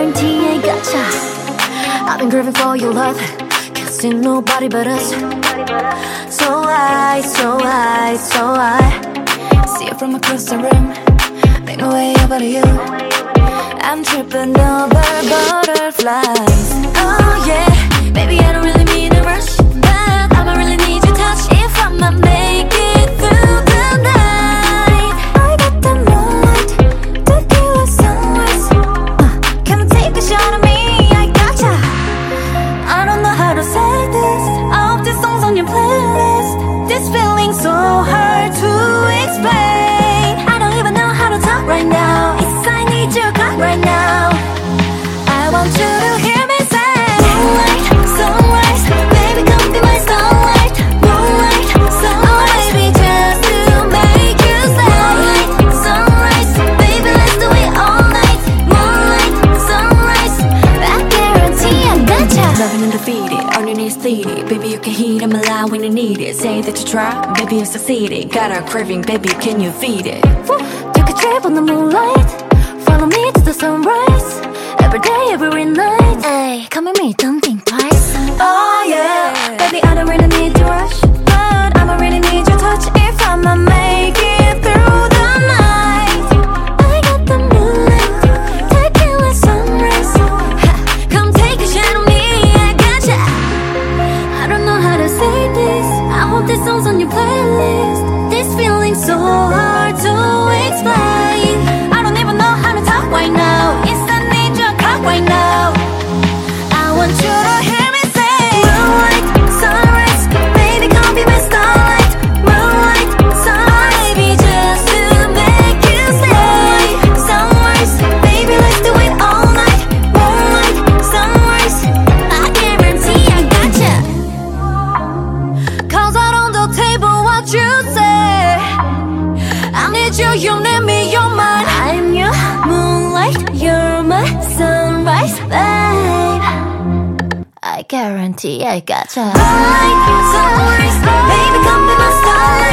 guarantee I gotcha. I've been craving for your love, can't see nobody but us. So I see you from across the room, make my way over to you. I'm tripping over butterflies. Oh yeah, baby I don't really mean to rush, but I'ma really need your touch if I'ma make it through the night. I got the moonlight, tequila sunrise. Come take a shot of me, I gotcha. I don't know how to say this, all of the songs on your playlist. This feeling's so hard to explain. I don't even know how to talk right now. It's I need your cut right now. I want you to hear me say moonlight, sunrise, baby come be my starlight. Moonlight, sunrise, baby just to make you say moonlight, sunrise, baby let's do it all night. Moonlight, sunrise, I guarantee I gotcha. Loving and defeated, on your knees pleading. Baby you can heat, I'm alive when you need it. Say that you try, baby you succeeded. Got a craving, baby can you feed it? Woo. Take a trip on the moonlight, follow me to the sunrise. Every day, every night. Ay, come with me, don't think twice. Oh yeah, Baby, I don't really need to rush, but I'ma really need your touch if I'ma make it through the night. I got the moonlight, tequila sunrise. Ha, come take a shot on me, I gotcha. I don't know how to say this, I hope this song's on your playlist. This feeling's so hard to explain. I don't even know how to talk right now. It's I need your cock right now. I want you to hear me say moonlight, sunrise, baby come be my starlight. Moonlight, sunrise, baby just to make you say sunrise, baby let's do it all night. Moonlight, sunrise, I guarantee I gotcha. Cause out on the table what you say, I need you, you need me, you're mine. I'm your moonlight, you're my sunrise, babe. I guarantee I gotcha. Moonlight, sunrise, baby come be my starlight.